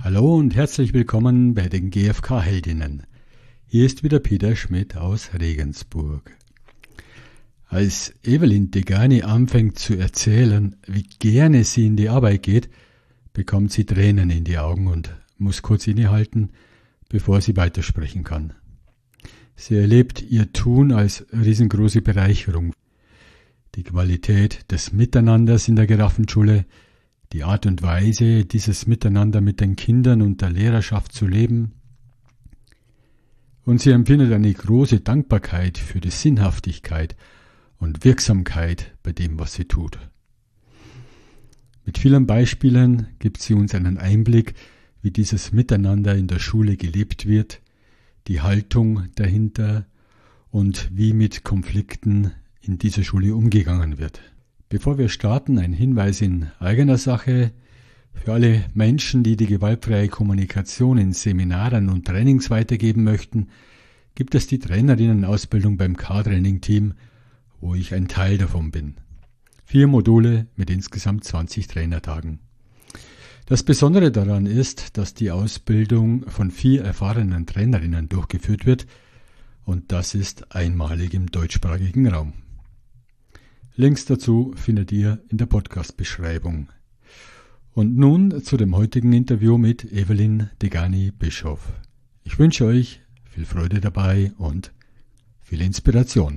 Hallo und herzlich willkommen bei den GfK-Heldinnen. Hier ist wieder Peter Schmidt aus Regensburg. Als Evelyn Degani anfängt zu erzählen, wie gerne sie in die Arbeit geht, bekommt sie Tränen in die Augen und muss kurz innehalten, bevor sie weitersprechen kann. Sie erlebt ihr Tun als riesengroße Bereicherung. Die Qualität des Miteinanders in der Giraffenschule, die Art und Weise, dieses Miteinander mit den Kindern und der Lehrerschaft zu leben. Und sie empfindet eine große Dankbarkeit für die Sinnhaftigkeit und Wirksamkeit bei dem, was sie tut. Mit vielen Beispielen gibt sie uns einen Einblick, wie dieses Miteinander in der Schule gelebt wird, die Haltung dahinter und wie mit Konflikten in dieser Schule umgegangen wird. Bevor wir starten, ein Hinweis in eigener Sache für alle Menschen, die die gewaltfreie Kommunikation in Seminaren und Trainings weitergeben möchten, gibt es die Trainerinnenausbildung beim K-Training-Team, wo ich ein Teil davon bin. 4 Module mit insgesamt 20 Trainertagen. Das Besondere daran ist, dass die Ausbildung von 4 erfahrenen Trainerinnen durchgeführt wird und das ist einmalig im deutschsprachigen Raum. Links dazu findet ihr in der Podcast-Beschreibung. Und nun zu dem heutigen Interview mit Evelyn Degani-Bischoff. Ich wünsche euch viel Freude dabei und viel Inspiration.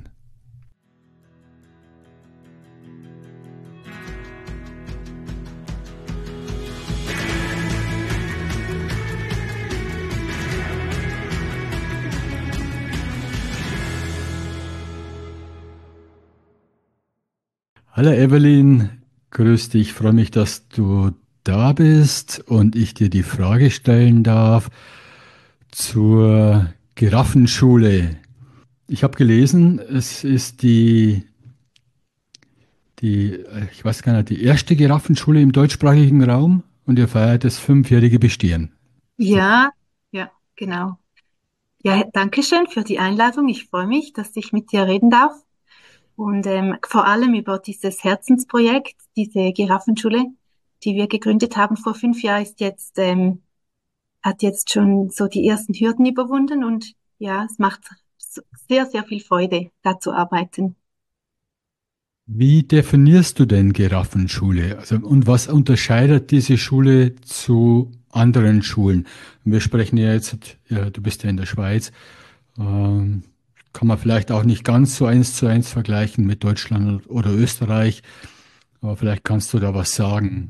Hallo Evelyn, grüß dich, ich freue mich, dass du da bist und ich dir die Frage stellen darf zur Giraffenschule. Ich habe gelesen, es ist ich weiß gar nicht, die erste Giraffenschule im deutschsprachigen Raum und ihr feiert das 5-jährige Bestehen. Ja, ja, genau. Ja, danke schön für die Einladung. Ich freue mich, dass ich mit dir reden darf und vor allem über dieses Herzensprojekt, diese Giraffenschule, die wir gegründet haben vor 5 Jahren, hat jetzt schon so die ersten Hürden überwunden und ja, es macht sehr, sehr viel Freude, da zu arbeiten. Wie definierst du denn Giraffenschule? Also, und was unterscheidet diese Schule zu anderen Schulen? Wir sprechen ja jetzt, ja, du bist ja in der Schweiz, ähm, kann man vielleicht auch nicht ganz so 1:1 vergleichen mit Deutschland oder Österreich, aber vielleicht kannst du da was sagen.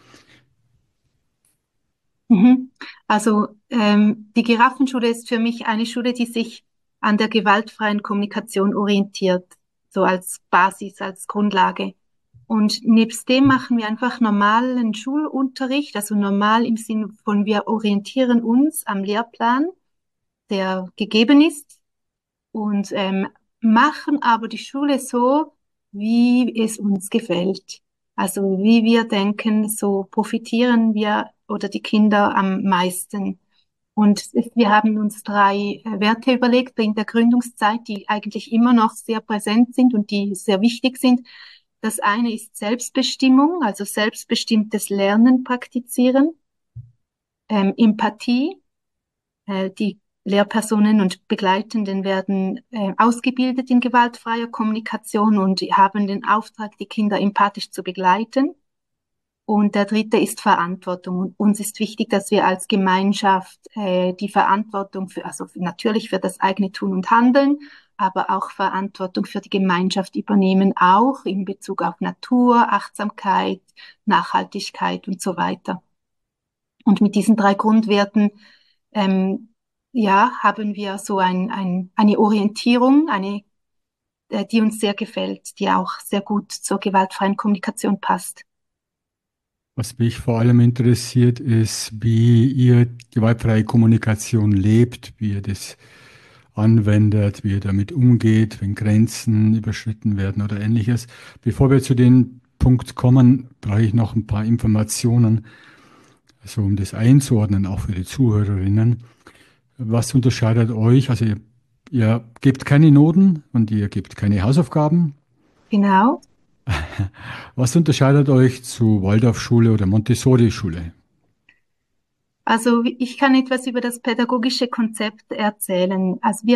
Mhm. Also die Giraffenschule ist für mich eine Schule, die sich an der gewaltfreien Kommunikation orientiert, so als Basis, als Grundlage. Und nebst dem machen wir einfach normalen Schulunterricht, also normal im Sinne von wir orientieren uns am Lehrplan, der gegeben ist und machen aber die Schule so, wie es uns gefällt. Also wie wir denken, so profitieren wir oder die Kinder am meisten. Und wir haben uns 3 Werte überlegt in der Gründungszeit, die eigentlich immer noch sehr präsent sind und die sehr wichtig sind. Das eine ist Selbstbestimmung, also selbstbestimmtes Lernen praktizieren, Empathie, die Lehrpersonen und Begleitenden werden ausgebildet in gewaltfreier Kommunikation und haben den Auftrag, die Kinder empathisch zu begleiten. Und der dritte ist Verantwortung. Und uns ist wichtig, dass wir als Gemeinschaft die Verantwortung natürlich für das eigene Tun und Handeln, aber auch Verantwortung für die Gemeinschaft übernehmen, auch in Bezug auf Natur, Achtsamkeit, Nachhaltigkeit und so weiter. Und mit diesen 3 Grundwerten ja, haben wir so eine Orientierung, die uns sehr gefällt, die auch sehr gut zur gewaltfreien Kommunikation passt. Was mich vor allem interessiert, ist, wie ihr gewaltfreie Kommunikation lebt, wie ihr das anwendet, wie ihr damit umgeht, wenn Grenzen überschritten werden oder ähnliches. Bevor wir zu dem Punkt kommen, brauche ich noch ein paar Informationen, also um das einzuordnen, auch für die Zuhörerinnen. Was unterscheidet euch? Also ihr gebt keine Noten und ihr gebt keine Hausaufgaben. Genau. Was unterscheidet euch zu Waldorfschule oder Montessori-Schule? Also ich kann etwas über das pädagogische Konzept erzählen. Also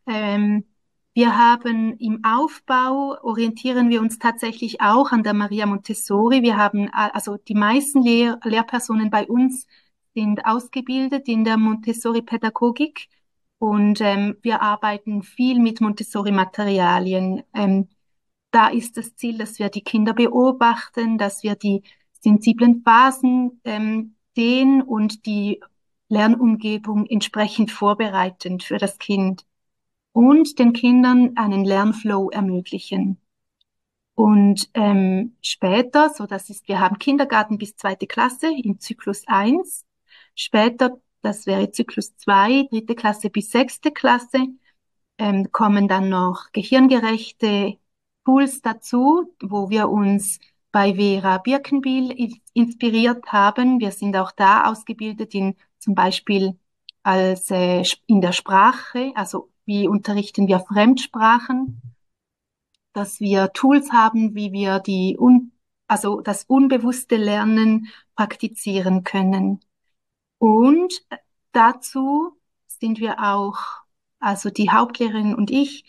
wir haben im Aufbau, orientieren wir uns tatsächlich auch an der Maria Montessori. Wir haben, also die meisten Lehrpersonen bei uns sind ausgebildet in der Montessori-Pädagogik und wir arbeiten viel mit Montessori-Materialien. Da ist das Ziel, dass wir die Kinder beobachten, dass wir die sensiblen Phasen sehen und die Lernumgebung entsprechend vorbereiten für das Kind und den Kindern einen Lernflow ermöglichen. Und später, so das ist, wir haben Kindergarten bis zweite Klasse im Zyklus 1. Später, das wäre Zyklus 2, dritte Klasse bis sechste Klasse, kommen dann noch gehirngerechte Tools dazu, wo wir uns bei Vera Birkenbiel inspiriert haben. Wir sind auch da ausgebildet in zum Beispiel als in der Sprache, also wie unterrichten wir Fremdsprachen, dass wir Tools haben, wie wir also das unbewusste Lernen praktizieren können. Und dazu sind wir auch, also die Hauptlehrerin und ich,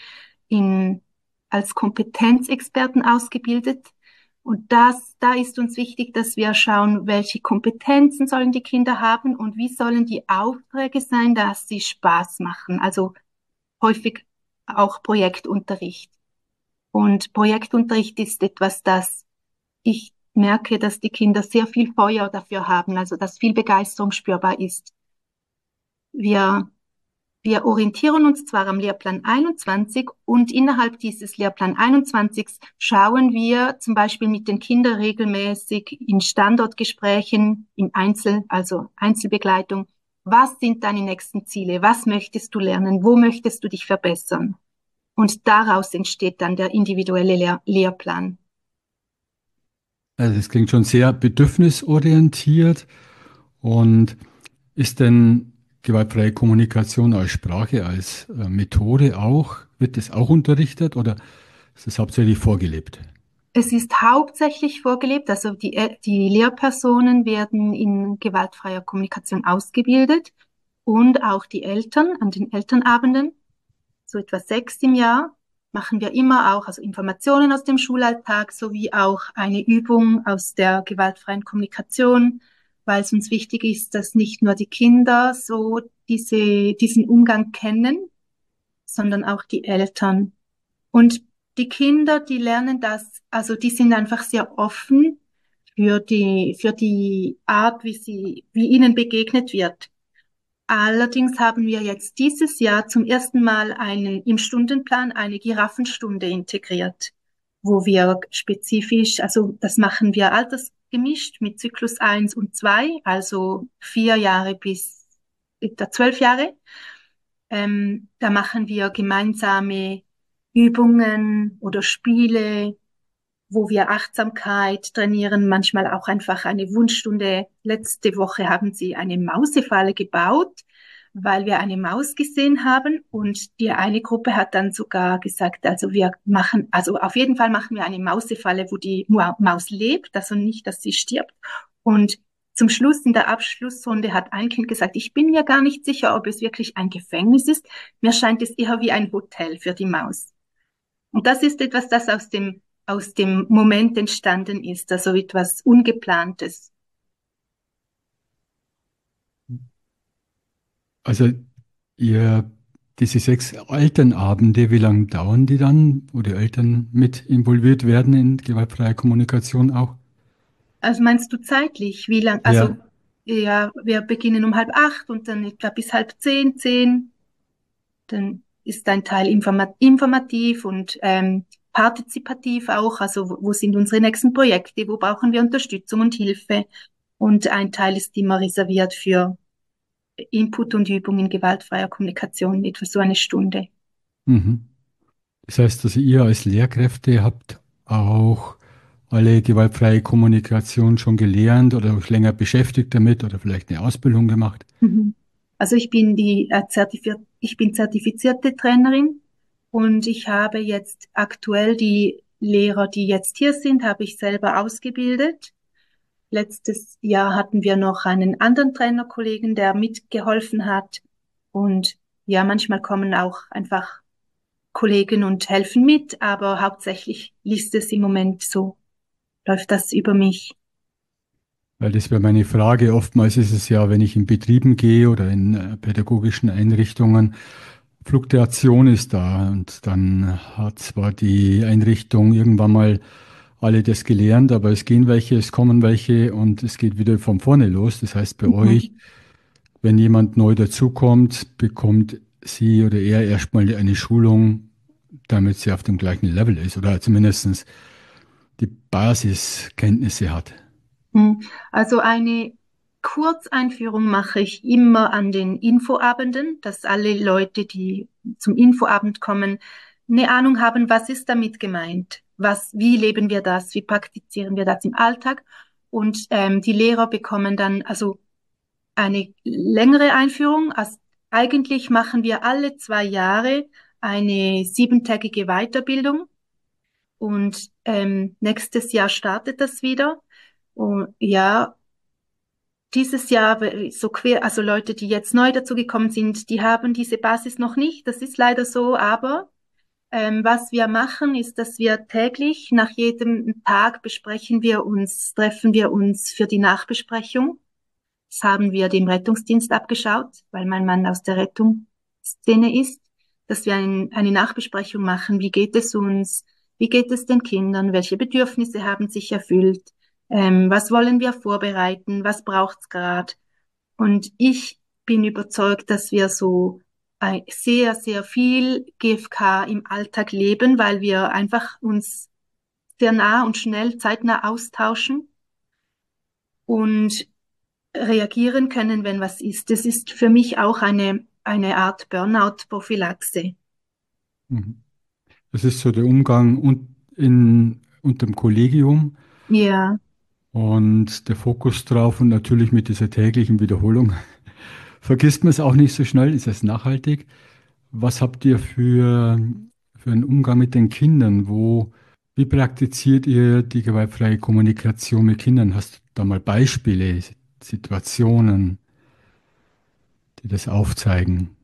als Kompetenzexperten ausgebildet. Und da ist uns wichtig, dass wir schauen, welche Kompetenzen sollen die Kinder haben und wie sollen die Aufträge sein, dass sie Spaß machen. Also häufig auch Projektunterricht. Und Projektunterricht ist etwas, das ich merke, dass die Kinder sehr viel Feuer dafür haben, also dass viel Begeisterung spürbar ist. Wir, wir orientieren uns zwar am Lehrplan 21 und innerhalb dieses Lehrplan 21 schauen wir zum Beispiel mit den Kindern regelmäßig in Standortgesprächen, also Einzelbegleitung, was sind deine nächsten Ziele? Was möchtest du lernen? Wo möchtest du dich verbessern? Und daraus entsteht dann der individuelle Lehrplan. Also das klingt schon sehr bedürfnisorientiert. Und ist denn gewaltfreie Kommunikation als Sprache, als Methode auch, wird das auch unterrichtet oder ist das hauptsächlich vorgelebt? Es ist hauptsächlich vorgelebt, also die Lehrpersonen werden in gewaltfreier Kommunikation ausgebildet und auch die Eltern an den Elternabenden, so etwa 6 im Jahr, machen wir immer auch, also Informationen aus dem Schulalltag sowie auch eine Übung aus der gewaltfreien Kommunikation, weil es uns wichtig ist, dass nicht nur die Kinder so diesen Umgang kennen, sondern auch die Eltern. Und die Kinder, die lernen das, also die sind einfach sehr offen für die Art, wie ihnen begegnet wird. Allerdings haben wir jetzt dieses Jahr zum ersten Mal im Stundenplan eine Giraffenstunde integriert, wo wir spezifisch, also das machen wir altersgemischt mit Zyklus 1 und 2, also 4 Jahre bis etwa 12 Jahre. Da machen wir gemeinsame Übungen oder Spiele, wo wir Achtsamkeit trainieren, manchmal auch einfach eine Wunschstunde. Letzte Woche haben sie eine Mausefalle gebaut, weil wir eine Maus gesehen haben und die eine Gruppe hat dann sogar gesagt, also auf jeden Fall machen wir eine Mausefalle, wo die Maus lebt, also nicht, dass sie stirbt. Und zum Schluss, in der Abschlussrunde, hat ein Kind gesagt, ich bin mir gar nicht sicher, ob es wirklich ein Gefängnis ist. Mir scheint es eher wie ein Hotel für die Maus. Und das ist etwas, das aus dem Moment entstanden ist, also etwas Ungeplantes. Also ihr, diese 6 Elternabende, wie lange dauern die dann, wo die Eltern mit involviert werden in gewaltfreie Kommunikation auch? Also meinst du zeitlich, wie lang? Also Ja. ja, wir beginnen um 7:30 und dann etwa bis 9:30, 10. Dann ist ein Teil informativ und partizipativ auch. Also wo sind unsere nächsten Projekte? Wo brauchen wir Unterstützung und Hilfe? Und ein Teil ist immer reserviert für Input und Übung in gewaltfreier Kommunikation, etwa so eine Stunde. Mhm. Das heißt, also ihr als Lehrkräfte habt auch alle gewaltfreie Kommunikation schon gelernt oder euch länger beschäftigt damit oder vielleicht eine Ausbildung gemacht? Mhm. Also ich bin zertifizierte Trainerin und ich habe jetzt aktuell die Lehrer, die jetzt hier sind, habe ich selber ausgebildet. letztes Jahr hatten wir noch einen anderen Trainerkollegen, der mitgeholfen hat. Und ja, manchmal kommen auch einfach Kollegen und helfen mit, aber hauptsächlich liest es im Moment so, läuft das über mich. Weil das wäre meine Frage. Oftmals ist es ja, wenn ich in Betrieben gehe oder in pädagogischen Einrichtungen, Fluktuation ist da und dann hat zwar die Einrichtung irgendwann mal alle das gelernt, aber es gehen welche, es kommen welche und es geht wieder von vorne los. Das heißt, bei euch, Mhm. wenn jemand neu dazukommt, bekommt sie oder er erstmal eine Schulung, damit sie auf dem gleichen Level ist oder zumindest die Basiskenntnisse hat. Hm. Also eine Kurzeinführung mache ich immer an den Infoabenden, dass alle Leute, die zum Infoabend kommen, eine Ahnung haben, was ist damit gemeint? Wie leben wir das? Wie praktizieren wir das im Alltag? Und die Lehrer bekommen dann also eine längere Einführung. Also eigentlich machen wir alle 2 Jahre eine 7-tägige Weiterbildung und nächstes Jahr startet das wieder. Und ja, dieses Jahr so quer, also Leute, die jetzt neu dazugekommen sind, die haben diese Basis noch nicht. Das ist leider so, aber was wir machen, ist, dass wir täglich nach jedem Tag treffen wir uns für die Nachbesprechung. Das haben wir dem Rettungsdienst abgeschaut, weil mein Mann aus der Rettungsszene ist, dass wir eine Nachbesprechung machen. Wie geht es uns? Wie geht es den Kindern? Welche Bedürfnisse haben sich erfüllt? Was wollen wir vorbereiten? Was braucht's gerade? Und ich bin überzeugt, dass wir so sehr, sehr viel GFK im Alltag leben, weil wir einfach uns sehr nah und schnell, zeitnah austauschen und reagieren können, wenn was ist. Das ist für mich auch eine Art Burnout-Prophylaxe. Mhm. Das ist so der Umgang unter dem Kollegium Ja, und der Fokus drauf und natürlich mit dieser täglichen Wiederholung. Vergisst man es auch nicht so schnell, ist es nachhaltig. Was habt ihr für einen Umgang mit den Kindern? Wie praktiziert ihr die gewaltfreie Kommunikation mit Kindern? Hast du da mal Beispiele, Situationen, die das aufzeigen?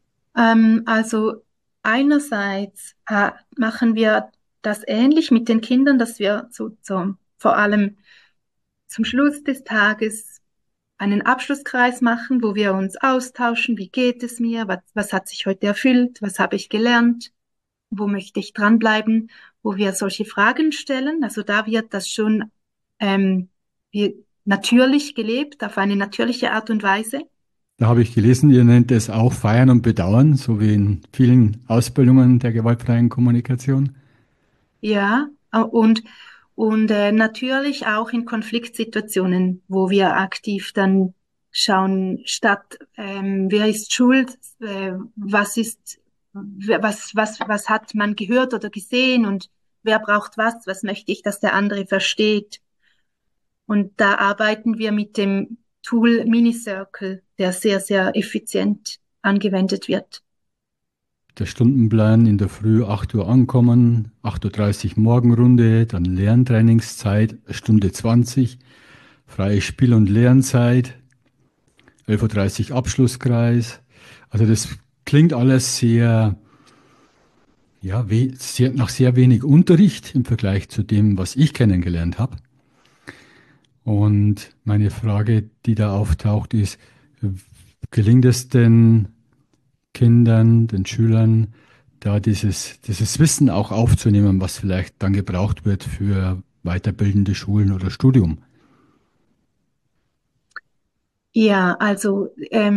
also einerseits machen wir das ähnlich mit den Kindern, dass wir vor allem zum Schluss des Tages einen Abschlusskreis machen, wo wir uns austauschen, wie geht es mir, was hat sich heute erfüllt, was habe ich gelernt, wo möchte ich dranbleiben, wo wir solche Fragen stellen. Also da wird das schon ähm, natürlich gelebt, auf eine natürliche Art und Weise. Da habe ich gelesen, ihr nennt es auch Feiern und Bedauern, so wie in vielen Ausbildungen der gewaltfreien Kommunikation. Ja, und natürlich auch in Konfliktsituationen, wo wir aktiv dann schauen, statt wer ist schuld, was hat man gehört oder gesehen und wer braucht was möchte ich, dass der andere versteht. Und da arbeiten wir mit dem Tool Minicircle, der sehr, sehr effizient angewendet wird. Der Stundenplan in der Früh 8 Uhr ankommen, 8:30 Uhr Morgenrunde, dann Lerntrainingszeit, 1:20 freie Spiel- und Lernzeit, 11:30 Uhr Abschlusskreis. Also das klingt alles nach sehr wenig Unterricht im Vergleich zu dem, was ich kennengelernt habe. Und meine Frage, die da auftaucht, ist, gelingt es denn Kindern, den Schülern, da dieses Wissen auch aufzunehmen, was vielleicht dann gebraucht wird für weiterbildende Schulen oder Studium? Ja, also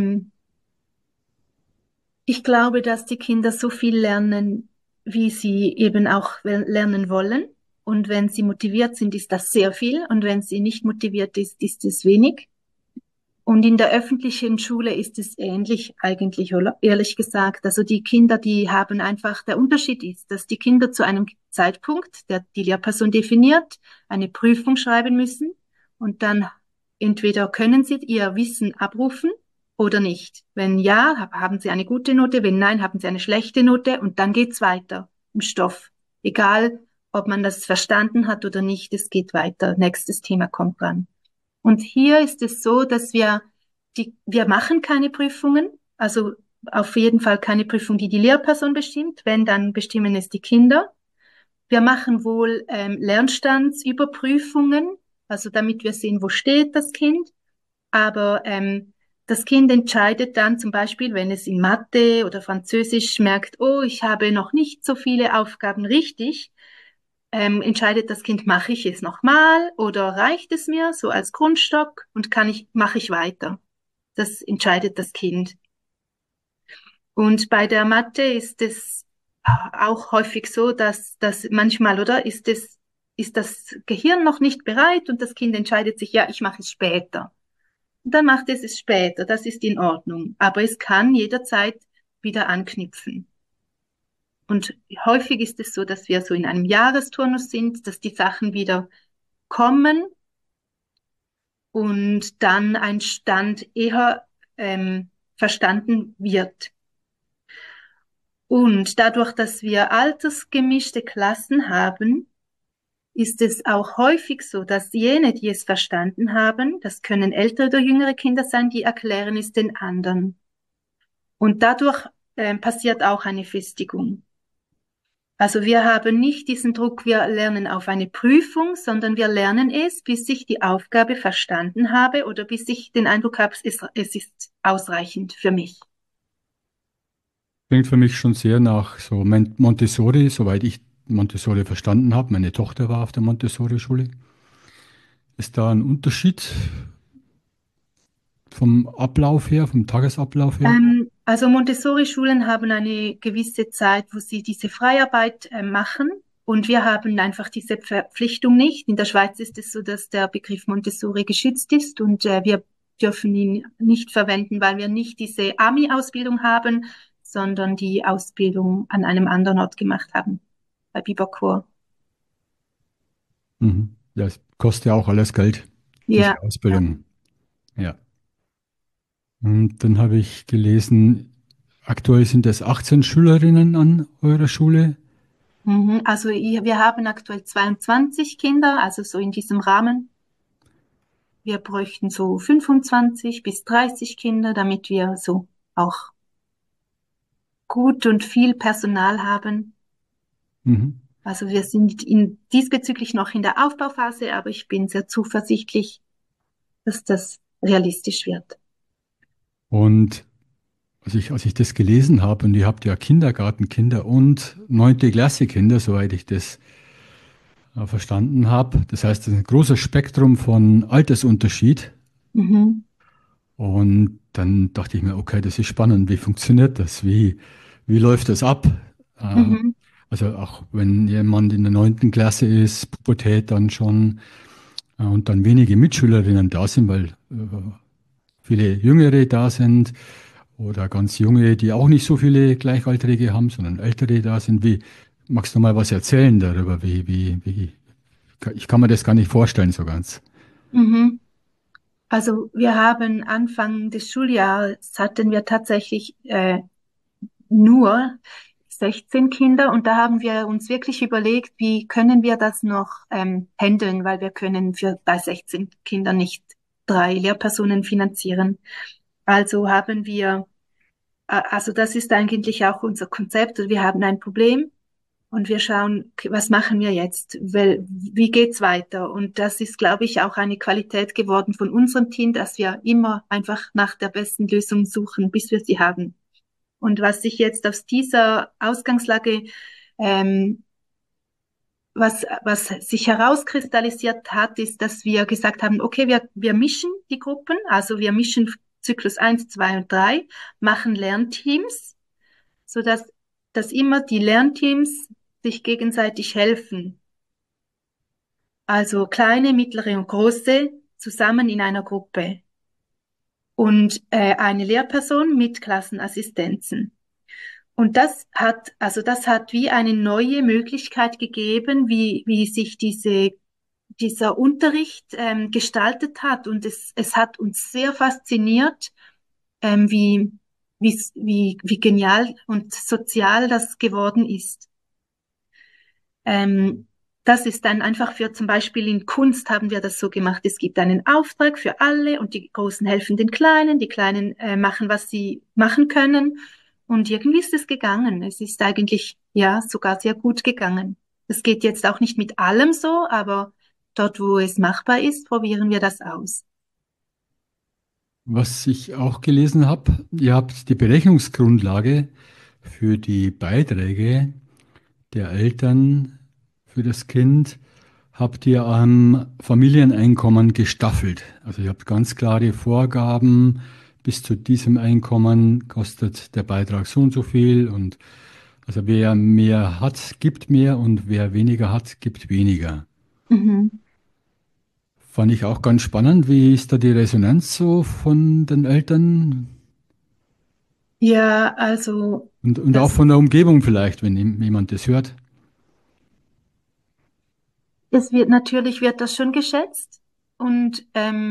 ich glaube, dass die Kinder so viel lernen, wie sie eben auch lernen wollen. Und wenn sie motiviert sind, ist das sehr viel. Und wenn sie nicht motiviert ist, ist es wenig. Und in der öffentlichen Schule ist es ähnlich eigentlich, oder? Ehrlich gesagt. Also die Kinder, die haben einfach, der Unterschied ist, dass die Kinder zu einem Zeitpunkt, der die Lehrperson definiert, eine Prüfung schreiben müssen und dann entweder können sie ihr Wissen abrufen oder nicht. Wenn ja, haben sie eine gute Note, wenn nein, haben sie eine schlechte Note und dann geht's weiter im Stoff. Egal, ob man das verstanden hat oder nicht, es geht weiter. Nächstes Thema kommt dran. Und hier ist es so, dass wir machen keine Prüfungen, also auf jeden Fall keine Prüfung, die die Lehrperson bestimmt. Wenn, dann bestimmen es die Kinder. Wir machen wohl Lernstandsüberprüfungen, also damit wir sehen, wo steht das Kind. Aber das Kind entscheidet dann zum Beispiel, wenn es in Mathe oder Französisch merkt, oh, ich habe noch nicht so viele Aufgaben richtig, entscheidet das Kind, mache ich es nochmal oder reicht es mir so als Grundstock und mache ich weiter. Das entscheidet das Kind. Und bei der Mathe ist es auch häufig so, dass manchmal, oder, ist das Gehirn noch nicht bereit und das Kind entscheidet sich, ja, ich mache es später. Und dann macht es später, das ist in Ordnung. Aber es kann jederzeit wieder anknüpfen. Und häufig ist es so, dass wir so in einem Jahresturnus sind, dass die Sachen wieder kommen und dann ein Stand eher verstanden wird. Und dadurch, dass wir altersgemischte Klassen haben, ist es auch häufig so, dass jene, die es verstanden haben, das können ältere oder jüngere Kinder sein, die erklären es den anderen. Und dadurch passiert auch eine Festigung. Also wir haben nicht diesen Druck, wir lernen auf eine Prüfung, sondern wir lernen es, bis ich die Aufgabe verstanden habe oder bis ich den Eindruck habe, es ist ausreichend für mich. Klingt für mich schon sehr nach so Montessori, soweit ich Montessori verstanden habe. Meine Tochter war auf der Montessori-Schule. Ist da ein Unterschied vom Ablauf her, vom Tagesablauf her? Also Montessori-Schulen haben eine gewisse Zeit, wo sie diese Freiarbeit machen. Und wir haben einfach diese Verpflichtung nicht. In der Schweiz ist es so, dass der Begriff Montessori geschützt ist und wir dürfen ihn nicht verwenden, weil wir nicht diese AMI-Ausbildung haben, sondern die Ausbildung an einem anderen Ort gemacht haben, bei Biberchor. Mhm. Das kostet ja auch alles Geld, diese Ja, ja. Ausbildung. Ja. Und dann habe ich gelesen, aktuell sind es 18 Schülerinnen an eurer Schule. Mhm. Also wir haben aktuell 22 Kinder, also so in diesem Rahmen. Wir bräuchten so 25 bis 30 Kinder, damit wir so auch gut und viel Personal haben. Mhm. Also wir sind diesbezüglich noch in der Aufbauphase, aber ich bin sehr zuversichtlich, dass das realistisch wird. Und als ich das gelesen habe, und ihr habt ja Kindergartenkinder und neunte Klasse Kinder, soweit ich das verstanden habe. Das heißt, es ist ein großes Spektrum von Altersunterschied. Mhm. Und dann dachte ich mir, okay, das ist spannend. Wie funktioniert das? Wie läuft das ab? Äh, Mhm. also auch wenn jemand in der neunten Klasse ist, Pubertät dann schon, und dann wenige Mitschülerinnen da sind, weil viele Jüngere da sind oder ganz junge, die auch nicht so viele Gleichaltrige haben, sondern ältere da sind. Magst du mal was erzählen darüber? Ich kann mir das gar nicht vorstellen so ganz. Mhm. Also wir haben Anfang des Schuljahres hatten wir tatsächlich nur 16 Kinder und da haben wir uns wirklich überlegt, wie können wir das noch handeln, weil wir können bei 16 Kindern nicht 3 Lehrpersonen finanzieren. Also haben wir, also das ist eigentlich auch unser Konzept. Wir haben ein Problem und wir schauen, okay, was machen wir jetzt? Wie geht's weiter? Und das ist, glaube ich, auch eine Qualität geworden von unserem Team, dass wir immer einfach nach der besten Lösung suchen, bis wir sie haben. Und was sich jetzt aus dieser Ausgangslage, ähm, was sich herauskristallisiert hat, ist, dass wir gesagt haben, okay, wir mischen die Gruppen, also wir mischen Zyklus 1, 2 und 3, machen Lernteams, dass immer die Lernteams sich gegenseitig helfen. Also kleine, mittlere und große zusammen in einer Gruppe. Und eine Lehrperson mit Klassenassistenzen. Und das hat wie eine neue Möglichkeit gegeben, wie sich dieser Unterricht gestaltet hat. Und es hat uns sehr fasziniert, wie genial und sozial das geworden ist. Ähm, das ist dann einfach für zum Beispiel in Kunst haben wir das so gemacht. Es gibt einen Auftrag für alle und die Großen helfen den Kleinen, die Kleinen machen, was sie machen können. Und irgendwie ist es gegangen. Es ist eigentlich ja sogar sehr gut gegangen. Es geht jetzt auch nicht mit allem so, aber dort, wo es machbar ist, probieren wir das aus. Was ich auch gelesen habe, ihr habt die Berechnungsgrundlage für die Beiträge der Eltern für das Kind, habt ihr am Familieneinkommen gestaffelt. Also ihr habt ganz klare Vorgaben, bis zu diesem Einkommen kostet der Beitrag so und so viel und also wer mehr hat, gibt mehr und wer weniger hat, gibt weniger. Mhm. Fand ich auch ganz spannend. Wie ist da die Resonanz so von den Eltern Ja, also und auch das, von der Umgebung vielleicht, wenn jemand das hört? es wird natürlich wird das schon geschätzt und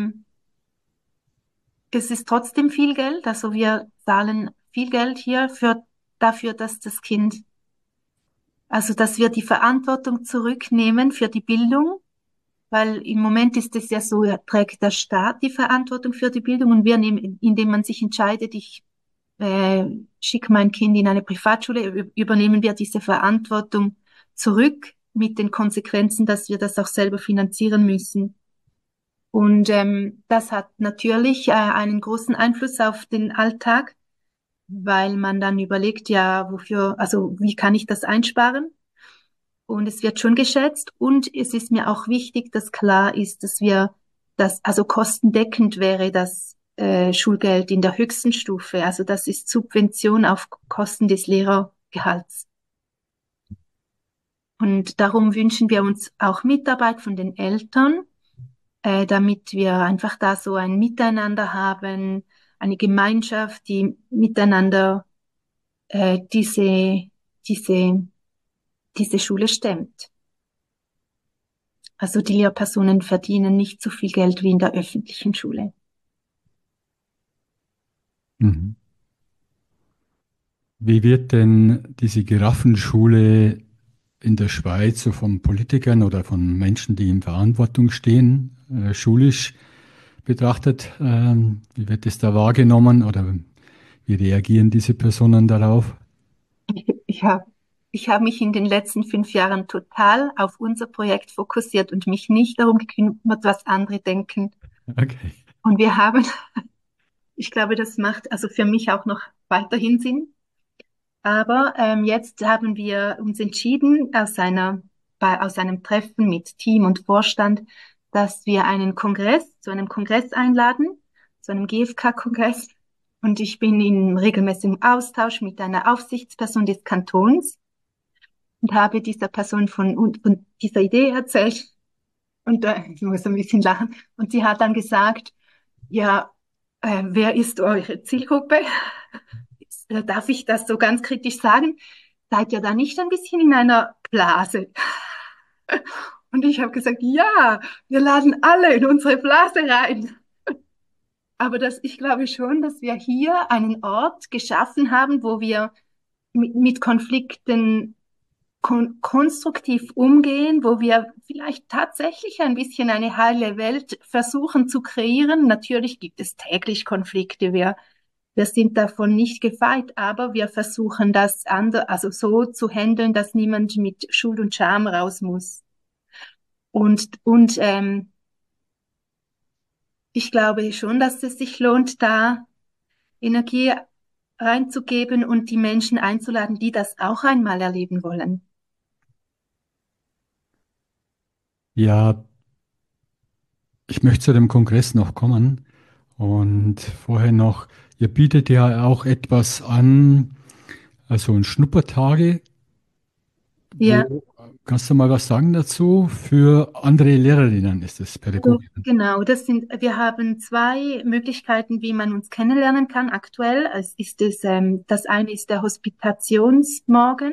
es ist trotzdem viel Geld. Also wir zahlen viel Geld hier für dafür, dass das Kind, also dass wir die Verantwortung zurücknehmen für die Bildung, weil im Moment ist es ja so, trägt der Staat die Verantwortung für die Bildung und wir nehmen, indem man sich entscheidet, ich äh, schicke mein Kind in eine Privatschule, übernehmen wir diese Verantwortung zurück mit den Konsequenzen, dass wir das auch selber finanzieren müssen. Und das hat natürlich einen großen Einfluss auf den Alltag, weil man dann überlegt, ja, wofür, also wie kann ich das einsparen? Und es wird schon geschätzt. Und es ist mir auch wichtig, dass klar ist, dass wir das, also kostendeckend wäre das Schulgeld in der höchsten Stufe. Also das ist Subvention auf Kosten des Lehrergehalts. Und darum wünschen wir uns auch Mitarbeit von den Eltern, damit wir einfach da so ein Miteinander haben, eine Gemeinschaft, die miteinander äh, diese, diese, diese Schule stemmt. Also die Lehrpersonen verdienen nicht so viel Geld wie in der öffentlichen Schule. Mhm. Wie wird denn diese Giraffenschule in der Schweiz so von Politikern oder von Menschen, die in Verantwortung stehen, schulisch betrachtet? Wie wird es da wahrgenommen oder wie reagieren diese Personen darauf? Ich habe ich hab mich in den letzten 5 Jahren total auf unser Projekt fokussiert und mich nicht darum gekümmert, was andere denken. Okay. Und wir haben, ich glaube, das macht also für mich auch noch weiterhin Sinn. Aber jetzt haben wir uns entschieden, aus einem Treffen mit Team und Vorstand, dass wir einen Kongress, zu einem Kongress einladen, zu einem GfK-Kongress. Und ich bin in regelmäßigem Austausch mit einer Aufsichtsperson des Kantons und habe dieser Person von dieser Idee erzählt. Und ich muss ein bisschen lachen. Und sie hat dann gesagt, ja, wer ist eure Zielgruppe? Darf ich das so ganz kritisch sagen? Seid ihr da nicht ein bisschen in einer Blase? Und ich habe gesagt, ja, wir laden alle in unsere Blase rein. Aber ich glaube schon, dass wir hier einen Ort geschaffen haben, wo wir mit Konflikten konstruktiv umgehen, wo wir vielleicht tatsächlich ein bisschen eine heile Welt versuchen zu kreieren. Natürlich gibt es täglich Konflikte. Wir sind davon nicht gefeit, aber wir versuchen das also so zu handeln, dass niemand mit Schuld und Scham raus muss. Und ich glaube schon, dass es sich lohnt, da Energie reinzugeben und die Menschen einzuladen, die das auch einmal erleben wollen. Ja, ich möchte zu dem Kongress noch kommen und vorher noch, ihr bietet ja auch etwas an, also ein Schnuppertage. Ja, Wo kannst du mal was sagen dazu? Für andere Lehrerinnen ist es also Pädagoginnen. genau, wir haben zwei Möglichkeiten, wie man uns kennenlernen kann aktuell. Das eine ist der Hospitationsmorgen.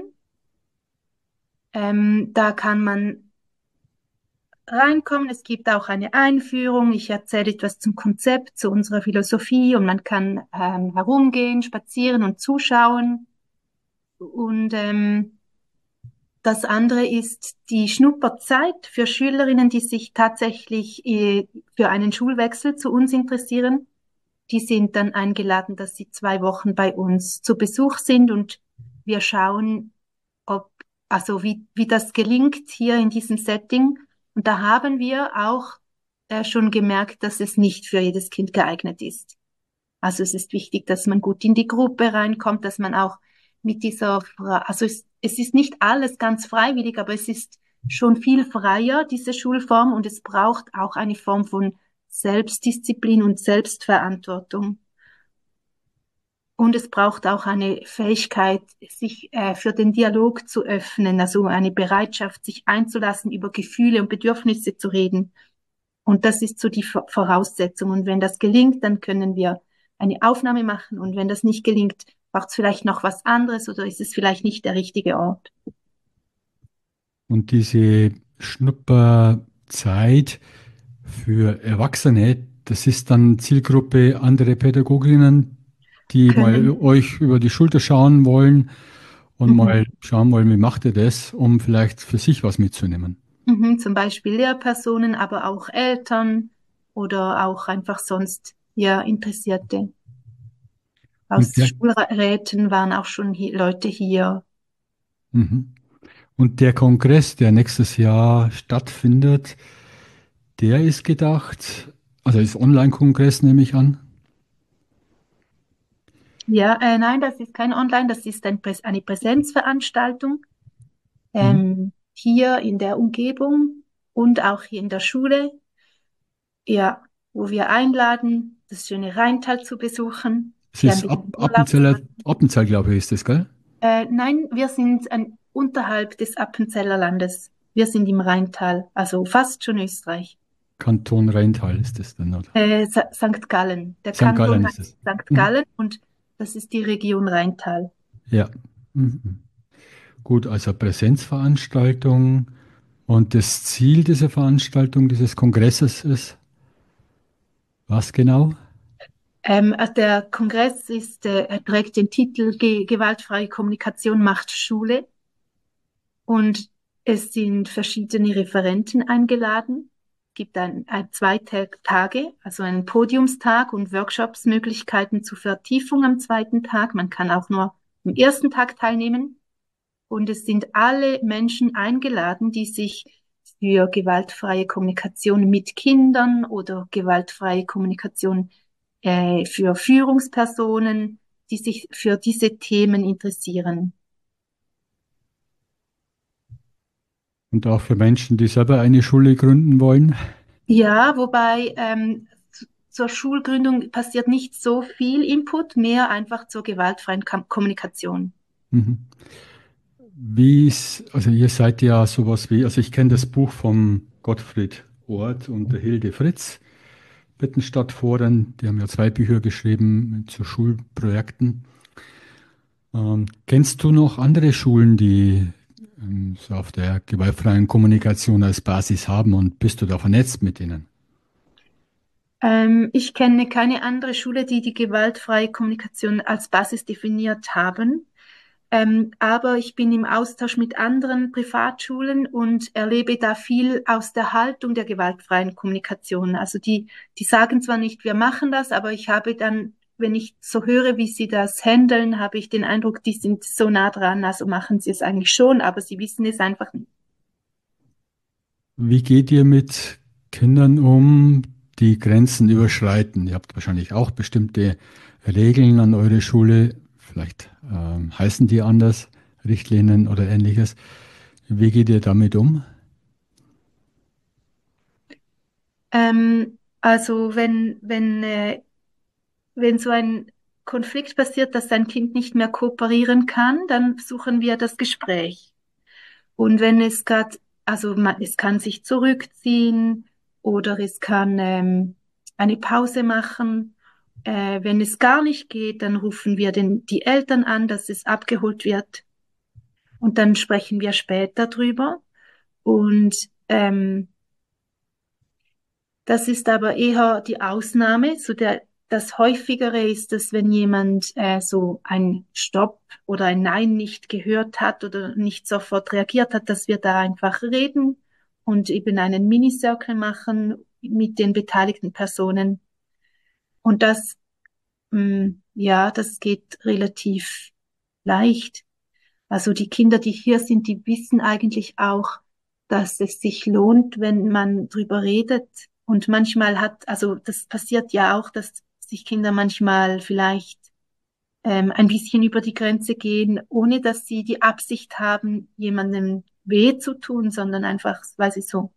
Da kann man reinkommen. Es gibt auch eine Einführung. Ich erzähle etwas zum Konzept, zu unserer Philosophie und man kann herumgehen, spazieren und zuschauen. Und das andere ist die Schnupperzeit für Schülerinnen, die sich tatsächlich für einen Schulwechsel zu uns interessieren. Die sind dann eingeladen, dass sie 2 Wochen bei uns zu Besuch sind und wir schauen, ob, also wie das gelingt hier in diesem Setting. Und da haben wir auch schon gemerkt, dass es nicht für jedes Kind geeignet ist. Also es ist wichtig, dass man gut in die Gruppe reinkommt, dass man auch mit also es ist nicht alles ganz freiwillig, aber es ist schon viel freier, diese Schulform, und es braucht auch eine Form von Selbstdisziplin und Selbstverantwortung. Und es braucht auch eine Fähigkeit, sich für den Dialog zu öffnen, also eine Bereitschaft, sich einzulassen, über Gefühle und Bedürfnisse zu reden. Und das ist so die Voraussetzung. Und wenn das gelingt, dann können wir eine Aufnahme machen. Und wenn das nicht gelingt, braucht es vielleicht noch was anderes oder ist es vielleicht nicht der richtige Ort. Und diese Schnupperzeit für Erwachsene, das ist dann Zielgruppe andere Pädagoginnen, die mal Können, euch über die Schulter schauen wollen und mhm, mal schauen wollen, wie macht ihr das, um vielleicht für sich was mitzunehmen. zum Beispiel Lehrpersonen, aber auch Eltern oder auch einfach sonst ja Interessierte. Und Aus der, Schulräten waren auch schon Leute hier. mhm. Und der Kongress, der nächstes Jahr stattfindet, der ist gedacht, also ist Online-Kongress, nehme ich an. Ja, nein, das ist kein Online, das ist eine Präsenzveranstaltung. Mhm. Hier in der Umgebung und auch hier in der Schule, ja, wo wir einladen, das schöne Rheintal zu besuchen, Es hier ein ist bisschen Urlaub zu Appenzeller, machen. Appenzell, glaube ich, ist das, gell? Nein, wir sind unterhalb des Appenzeller Landes. Wir sind im Rheintal, also fast schon Österreich. Kanton Rheintal ist das dann, oder? St. Gallen. Der St. Kanton Gallen ist heißt es. St. Mhm. Gallen und das ist die Region Rheintal. Ja. Mhm. Gut, also Präsenzveranstaltung. Und das Ziel dieser Veranstaltung, dieses Kongresses ist, was genau? Der Kongress er trägt den Titel Gewaltfreie Kommunikation macht Schule und es sind verschiedene Referenten eingeladen. Es gibt ein 2 Tage, also einen Podiumstag und Workshopsmöglichkeiten zur Vertiefung am zweiten Tag. Man kann auch nur am ersten Tag teilnehmen und es sind alle Menschen eingeladen, die sich für gewaltfreie Kommunikation mit Kindern oder gewaltfreie Kommunikation für Führungspersonen, die sich für diese Themen interessieren. Und auch für Menschen, die selber eine Schule gründen wollen. Ja, wobei zur Schulgründung passiert nicht so viel Input, mehr einfach zur gewaltfreien Kommunikation. Mhm. Wie ist, also ihr seid ja sowas wie, also ich kenne das Buch vom Gottfried Ort und der Hilde Fritz, Bittenstadtforen, die haben ja 2 Bücher geschrieben zu Schulprojekten. Kennst du noch andere Schulen, die so auf der gewaltfreien Kommunikation als Basis haben und bist du da vernetzt mit ihnen? Ich kenne keine andere Schule, die die gewaltfreie Kommunikation als Basis definiert haben. Aber ich bin im Austausch mit anderen Privatschulen und erlebe da viel aus der Haltung der gewaltfreien Kommunikation. Also die sagen zwar nicht, wir machen das, aber ich habe dann, wenn ich so höre, wie sie das handeln, habe ich den Eindruck, die sind so nah dran, also machen sie es eigentlich schon, aber sie wissen es einfach nicht. Wie geht ihr mit Kindern um, die Grenzen überschreiten? Ihr habt wahrscheinlich auch bestimmte Regeln an eure Schule, vielleicht heißen die anders, Richtlinien oder ähnliches. Wie geht ihr damit um? Also wenn so ein Konflikt passiert, dass ein Kind nicht mehr kooperieren kann, dann suchen wir das Gespräch. Und wenn es gerade, also es kann sich zurückziehen oder es kann eine Pause machen. Wenn es gar nicht geht, dann rufen wir die Eltern an, dass es abgeholt wird. Und dann sprechen wir später drüber. Und ähm, das ist aber eher die Ausnahme. das Häufigere ist es, wenn jemand so ein Stopp oder ein Nein nicht gehört hat oder nicht sofort reagiert hat, dass wir da einfach reden und eben einen Minicircle machen mit den beteiligten Personen. Und das, ja, das geht relativ leicht. Also die Kinder, die hier sind, die wissen eigentlich auch, dass es sich lohnt, wenn man drüber redet. Und manchmal also das passiert ja auch, dass sich Kinder manchmal vielleicht ein bisschen über die Grenze gehen, ohne dass sie die Absicht haben, jemandem weh zu tun, sondern einfach, weil sie so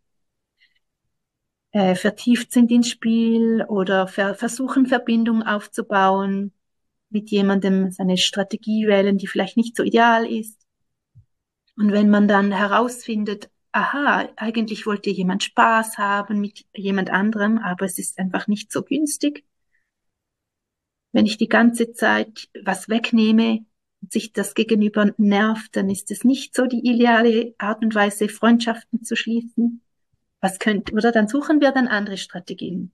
vertieft sind ins Spiel oder versuchen, Verbindung aufzubauen mit jemandem, seine Strategie wählen, die vielleicht nicht so ideal ist. Und wenn man dann herausfindet, aha, eigentlich wollte jemand Spaß haben mit jemand anderem, aber es ist einfach nicht so günstig. Wenn ich die ganze Zeit was wegnehme und sich das Gegenüber nervt, dann ist es nicht so die ideale Art und Weise, Freundschaften zu schließen. Oder dann suchen wir dann andere Strategien.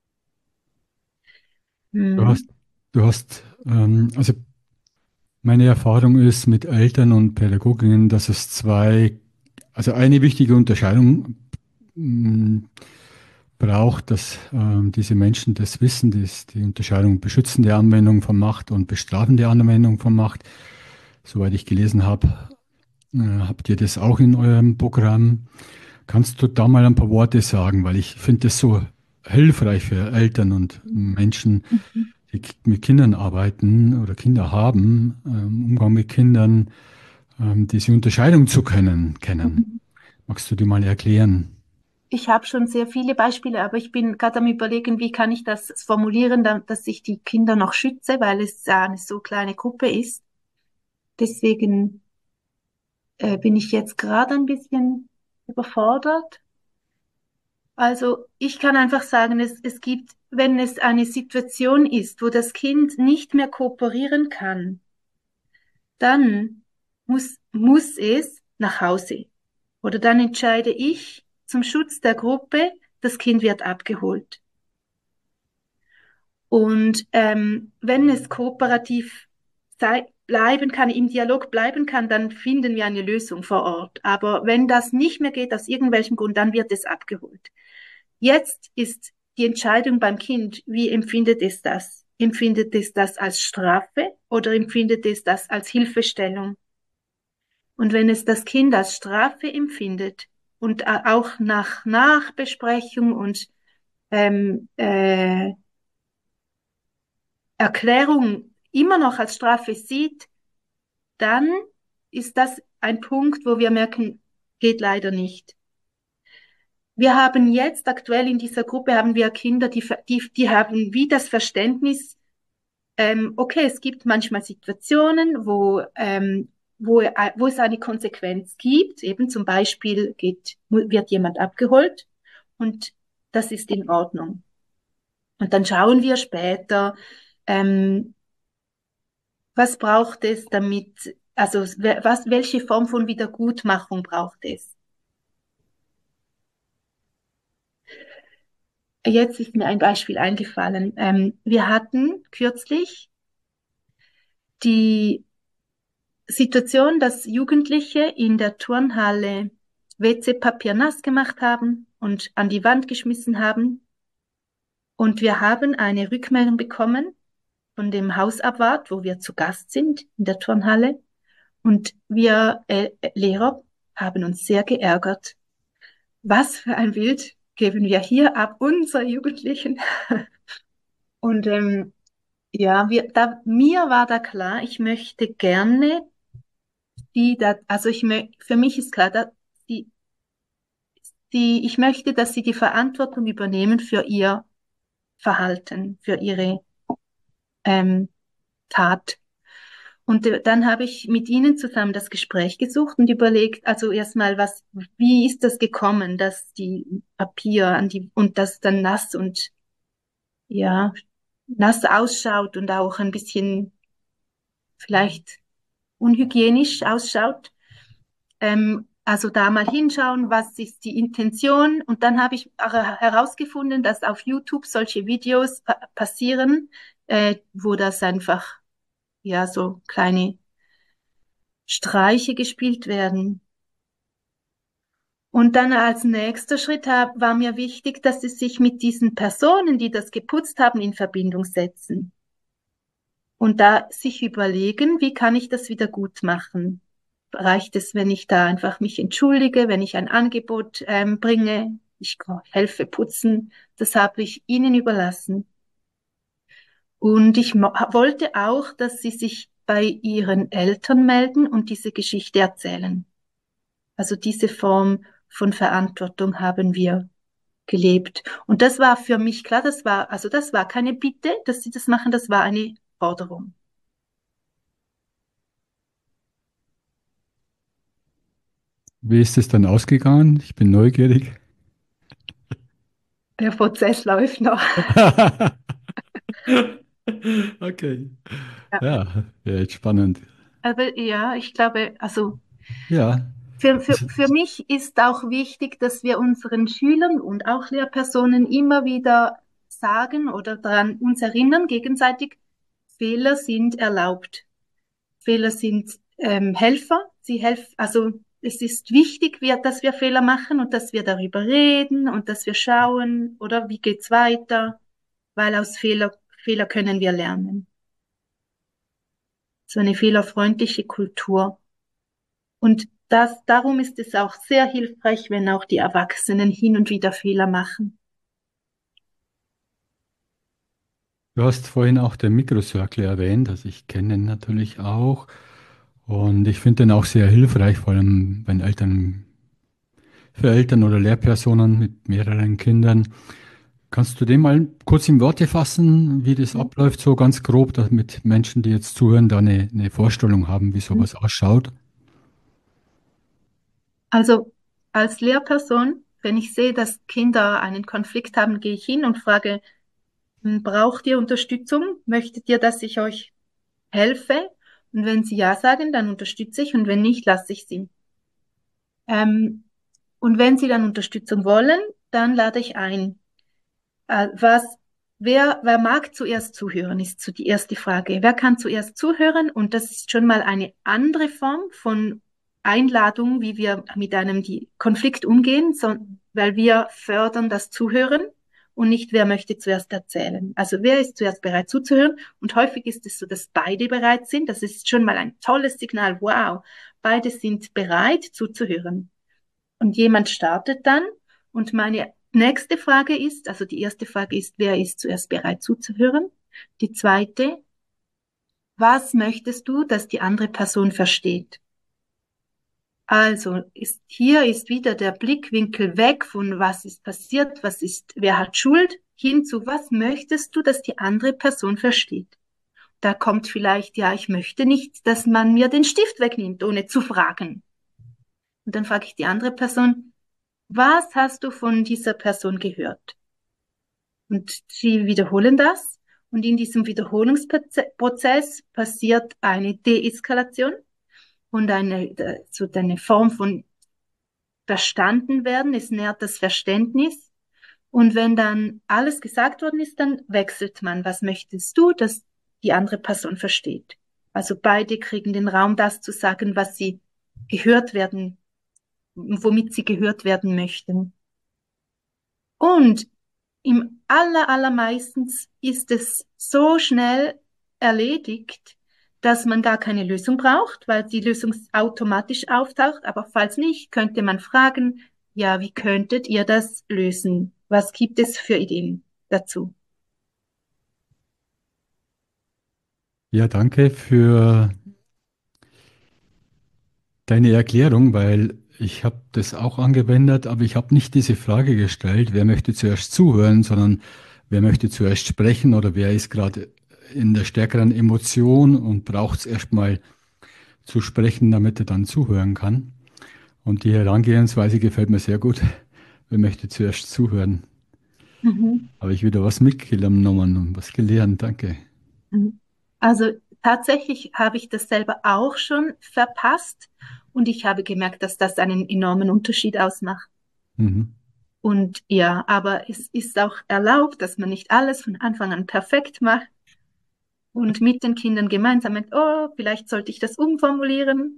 Du Hm. hast, also meine Erfahrung ist mit Eltern und Pädagoginnen, dass es also eine wichtige Unterscheidung mh, braucht, dass diese Menschen das wissen, die Unterscheidung beschützende Anwendung von Macht und bestrafende Anwendung von Macht. Soweit ich gelesen habe, habt ihr das auch in eurem Programm? Kannst du da mal ein paar Worte sagen, weil ich finde das so hilfreich für Eltern und Menschen, Mhm. die mit Kindern arbeiten oder Kinder haben, Umgang mit Kindern, diese Unterscheidung zu kennen. Mhm. Magst du die mal erklären? Ich habe schon sehr viele Beispiele, aber ich bin gerade am Überlegen, wie kann ich das formulieren, dass ich die Kinder noch schütze, weil es ja eine so kleine Gruppe ist. Deswegen bin ich jetzt gerade ein bisschen überfordert. Also ich kann einfach sagen, es gibt, wenn es eine Situation ist, wo das Kind nicht mehr kooperieren kann, dann muss es nach Hause. Oder dann entscheide ich zum Schutz der Gruppe, das Kind wird abgeholt. Und wenn es kooperativ bleiben kann, im Dialog bleiben kann, dann finden wir eine Lösung vor Ort. Aber wenn das nicht mehr geht, aus irgendwelchem Grund, dann wird es abgeholt. Jetzt ist die Entscheidung beim Kind, wie empfindet es das? Empfindet es das als Strafe oder empfindet es das als Hilfestellung? Und wenn es das Kind als Strafe empfindet und auch nach Nachbesprechung und ähm, äh, Erklärung immer noch als Strafe sieht, dann ist das ein Punkt, wo wir merken, geht leider nicht. Wir haben jetzt aktuell in dieser Gruppe haben wir Kinder, die haben wie das Verständnis, okay, es gibt manchmal Situationen, wo es eine Konsequenz gibt. Eben zum Beispiel wird jemand abgeholt und das ist in Ordnung. Und dann schauen wir später, ähm, was braucht es damit, also welche Form von Wiedergutmachung braucht es? Jetzt ist mir ein Beispiel eingefallen. Wir hatten kürzlich die Situation, dass Jugendliche in der Turnhalle WC-Papier nass gemacht haben und an die Wand geschmissen haben. Und wir haben eine Rückmeldung bekommen von dem Hausabwart, wo wir zu Gast sind in der Turnhalle. Und wir Lehrer haben uns sehr geärgert. Was für ein Bild geben wir hier ab, unserer Jugendlichen? Und ja, mir war da klar, ich möchte gerne also für mich ist klar, die, ich möchte, dass sie die Verantwortung übernehmen für ihr Verhalten, für ihre ähm, Tat. Und dann habe ich mit ihnen zusammen das Gespräch gesucht und überlegt, also erstmal, wie ist das gekommen, dass die Papier und das dann nass und ja, nass ausschaut und auch ein bisschen vielleicht unhygienisch ausschaut. Also da mal hinschauen, was ist die Intention. Und dann habe ich herausgefunden, dass auf YouTube solche Videos passieren, wo das einfach, ja, so kleine Streiche gespielt werden. Und dann als nächster Schritt war mir wichtig, dass sie sich mit diesen Personen, die das geputzt haben, in Verbindung setzen. Und da sich überlegen, wie kann ich das wieder gut machen? Reicht es, wenn ich da einfach mich entschuldige, wenn ich ein Angebot bringe, ich helfe putzen, das habe ich ihnen überlassen. Und ich wollte auch, dass sie sich bei ihren Eltern melden und diese Geschichte erzählen. Also diese Form von Verantwortung haben wir gelebt. Und das war für mich klar, das war keine Bitte, dass sie das machen, das war eine Forderung. Wie ist es dann ausgegangen? Ich bin neugierig. Der Prozess läuft noch. Okay. Ja. Ja, wäre jetzt spannend. Aber ja, ich glaube, also Ja, für mich ist auch wichtig, dass wir unseren Schülern und auch Lehrpersonen immer wieder sagen oder daran uns erinnern, gegenseitig, Fehler sind erlaubt. Fehler sind Helfer. Also es ist wichtig, dass wir Fehler machen und dass wir darüber reden und dass wir schauen, oder wie geht's weiter, weil aus Fehler können wir lernen. So eine fehlerfreundliche Kultur. Und darum ist es auch sehr hilfreich, wenn auch die Erwachsenen hin und wieder Fehler machen. du hast vorhin auch den Mikrocircle erwähnt, also ich kenne ihn natürlich auch und ich finde den auch sehr hilfreich, vor allem wenn für Eltern oder Lehrpersonen mit mehreren Kindern. Kannst du den mal kurz in Worte fassen, wie das abläuft, so ganz grob, damit Menschen, die jetzt zuhören, da eine Vorstellung haben, wie sowas ausschaut? Also als Lehrperson, wenn ich sehe, dass Kinder einen Konflikt haben, gehe ich hin und frage, braucht ihr Unterstützung? Möchtet ihr, dass ich euch helfe? Und wenn sie ja sagen, dann unterstütze ich und wenn nicht, lasse ich sie. Ähm, und wenn sie dann Unterstützung wollen, dann lade ich ein. Äh, was, wer mag zuerst zuhören, ist so die erste Frage. Wer kann zuerst zuhören? Und das ist schon mal eine andere Form von Einladung, wie wir mit einem Konflikt umgehen, weil wir fördern das Zuhören und nicht, wer möchte zuerst erzählen. Also wer ist zuerst bereit zuzuhören? Und häufig ist es so, dass beide bereit sind. Das ist schon mal ein tolles Signal. Wow, beide sind bereit zuzuhören. Und jemand startet dann und meine nächste Frage ist, also die erste Frage ist, wer ist zuerst bereit zuzuhören? Die zweite, was möchtest du, dass die andere Person versteht? Also hier ist wieder der Blickwinkel weg von was ist passiert, wer hat Schuld, hin zu was möchtest du, dass die andere Person versteht? Da kommt vielleicht, ja, ich möchte nicht, dass man mir den Stift wegnimmt, ohne zu fragen. Und dann frage ich die andere Person, was hast du von dieser Person gehört? Und sie wiederholen das. Und in diesem Wiederholungsprozess passiert eine Deeskalation und eine Form von verstanden werden. Es nährt das Verständnis. Und wenn dann alles gesagt worden ist, dann wechselt man. Was möchtest du, dass die andere Person versteht? Also beide kriegen den Raum, das zu sagen, was sie gehört werden, womit sie gehört werden möchten. Und im allermeistens ist es so schnell erledigt, dass man gar keine Lösung braucht, weil die Lösung automatisch auftaucht. Aber falls nicht, könnte man fragen, ja, wie könntet ihr das lösen? Was gibt es für Ideen dazu? Ja, danke für deine Erklärung, weil ich habe das auch angewendet, aber ich habe nicht diese Frage gestellt, wer möchte zuerst zuhören, sondern wer möchte zuerst sprechen oder wer ist gerade in der stärkeren Emotion und braucht es erstmal zu sprechen, damit er dann zuhören kann. Und die Herangehensweise gefällt mir sehr gut. Wer möchte zuerst zuhören? Mhm. Habe ich wieder was mitgenommen und was gelernt. Danke. Mhm. Also tatsächlich habe ich das selber auch schon verpasst. Und ich habe gemerkt, dass das einen enormen Unterschied ausmacht. Mhm. Und ja, aber es ist auch erlaubt, dass man nicht alles von Anfang an perfekt macht und mit den Kindern gemeinsam mit, oh, vielleicht sollte ich das umformulieren.